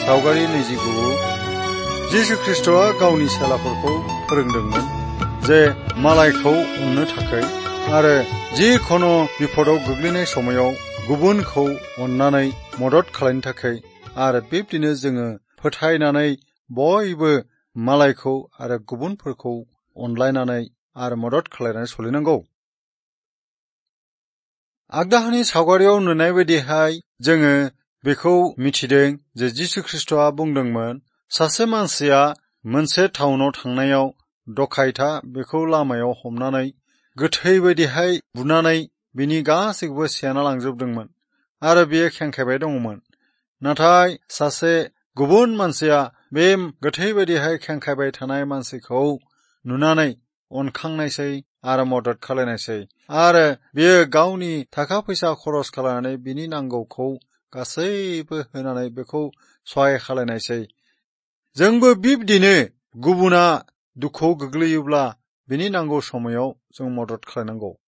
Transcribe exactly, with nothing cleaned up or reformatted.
सावगारि नैजिगु जिसु ख्रीष्टआ गावनि सेलाफोरखौ फोरोंदोंमोन जे मालायखौ अननो थाखाय आरो जिखुनु बिपदाव गोग्लैनाय समाव गुबुनखौ अननानै मदद खालामनो थाखाय आरो बेबायदिनो जोङो फोथायनानै बयबो मालायखौ आरो गुबुनफोरखौ अनलायनानै आरो मदद खालामनानै सोलिनांगौ। आगदाहानि सावगारियाव नुनाय बायदिहाय जोङो बेखौ मिथिदों जे जिसु ख्रीष्टआ बुंदोंमोन सासे मानसिया मोनसे टाउनाव थांनायाव डकाइता बेखौ लामायाव हमनानै गोथै बायदिहाय बुनानै बिनि गासैखौबो सेना लांजोबदोंमोन आरो बियो खेंखेबाय दङमोन। नाथाय सासे गुबुन मानसिया बे गोथै बायदिहाय खेंखेबाय थानाय मानसिखौ नुनानै अनखांनायसै आरो मदद खालायनायसै आरो बियो गावनि थाखा फैसा खरस खालामनानै बिनि नांगौखौ गासैबो होनानै बेखौ सहाय खालायनायसै। जोंबो बिब्दिनो गुबुना दुखुआव गोग्लैयोब्ला बिनि नांगौ समायाव जों मदद खालायनांगौ।